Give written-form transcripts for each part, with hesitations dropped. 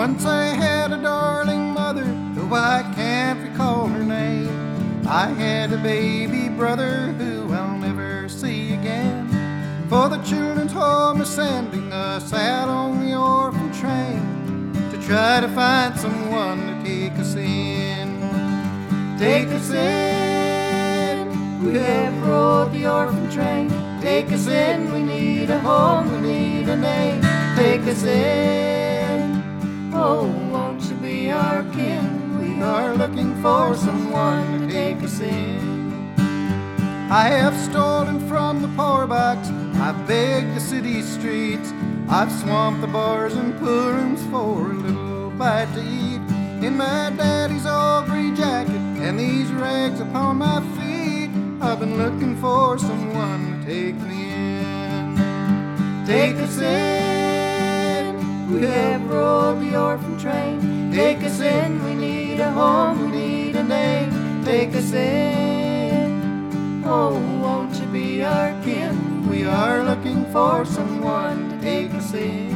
Once I had a darling mother, though I can't recall her name. I had a baby brother who I'll never see again. For the children's home is sending us out on the orphan train to try to find someone to take us in. Take us in, we have rode the orphan train. Take us in, we need a home, we need a name. Take us in, oh, won't you be our kin? We are looking for someone to take us in. I have stolen from the poor box, I've begged the city streets, I've swamped the bars and pool rooms for a little bite to eat. In my daddy's old gray jacket and these rags upon my feet, I've been looking for someone to take me in. Take us in, we have rode the orphan train. Take us in, we need a home, we need a name. Take us in, oh, won't you be our kin? We are looking for someone to take us in.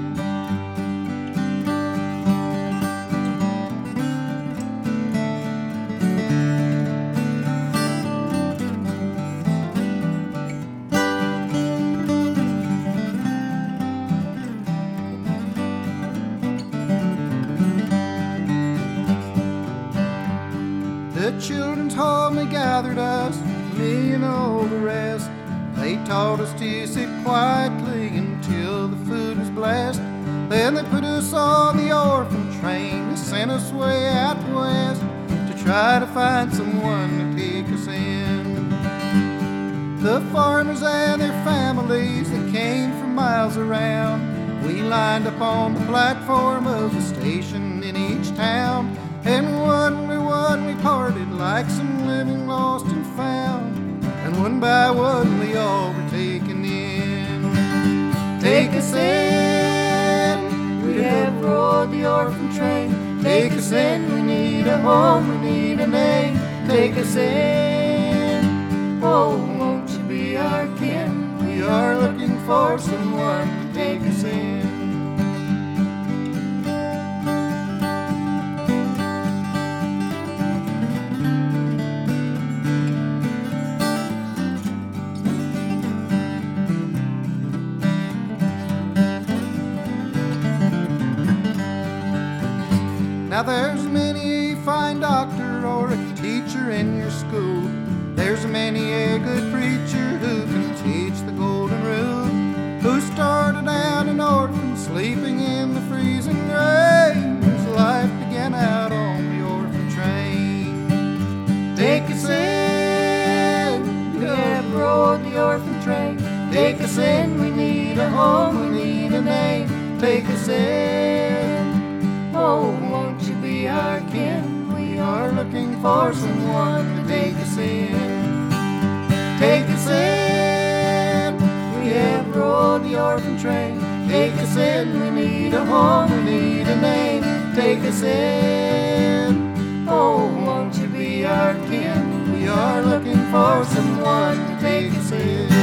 The children's home, they gathered us, me and all the rest. They taught us to sit quietly until the food was blessed. Then they put us on the orphan train. They sent us way out west to try to find someone to take us in. The farmers and their families, they came from miles around. We lined up on the platform of the station in each town. And one by one we parted like some living lost and found. And one by one we all were taken in. Take us in, we have rode the orphan train. Take us in, we need a home, we need a name. Take us in, oh, won't you be our kin? We are looking for someone to take us in. Now there's many a fine doctor or a teacher in your school. There's many a good preacher who can teach the golden rule, who started out an orphan sleeping in the freezing rain, whose life began out on the orphan train. Take us in, we have rode the orphan train. Take us in, we need a home, we need a name. Take us in, oh, won't you be our kin? We are looking for someone to take us in. Take us in, we have rode the orphan train. Take us in, we need a home, we need a name. Take us in, oh, won't you be our kin? We are looking for someone to take us in.